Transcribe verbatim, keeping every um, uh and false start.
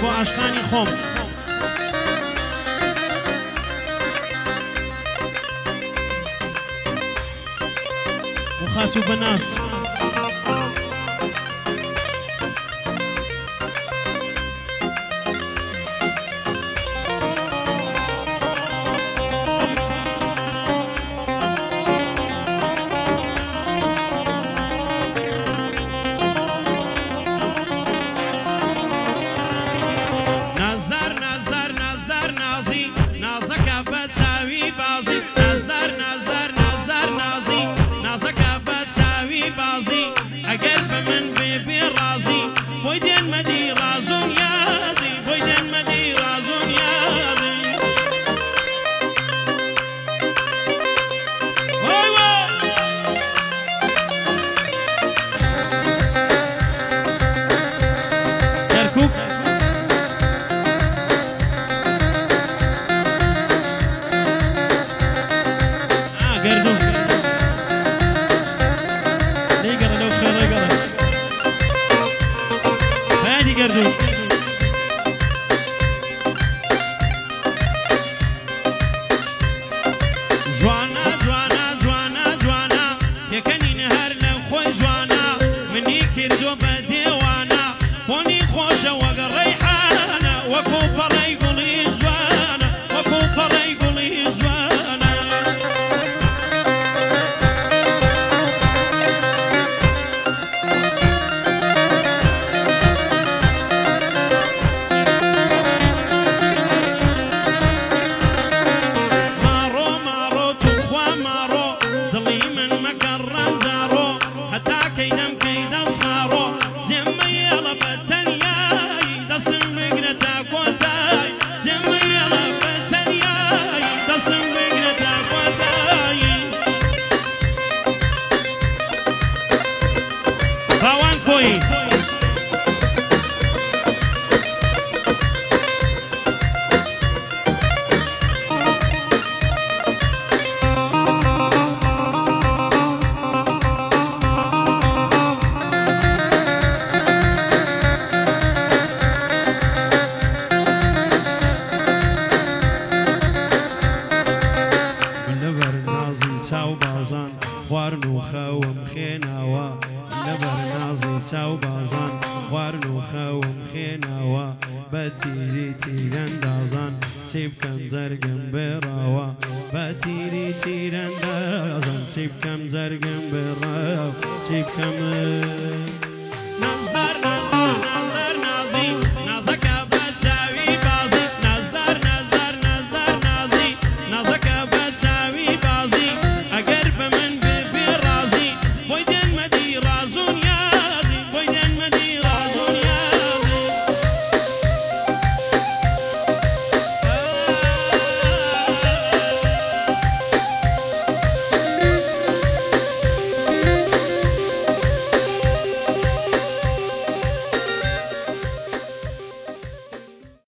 بۆ عاشقانی خۆم وخاتو بەناس ئەگەر بە من بێ ڕازی بۆی دێنمەدی ڕازۆن یازی بۆی دێنمەدی ڕازۆن یازی وای وای کەرکووک گەردوون گردون جوانا جوانا جوانا جوانا تێکەنین هەر لەو خۆی جوانا منی کردۆ بە دێوانە بۆنی خۆشە وەک ڕەیحانە وەکو پەڕەی گوڵی جوانە وەکو پەڕەی گوڵی جوانە خواردن و خەوم خێناوە لەبەر نازی چاو بازان خواردن و خەوم خێناوە بە تیری تیرەندازان چی بکەم جەرگم بێڕاوە بە تیری تیرەندازان چی بکەم جەرگم بێڕاوە چی بکەم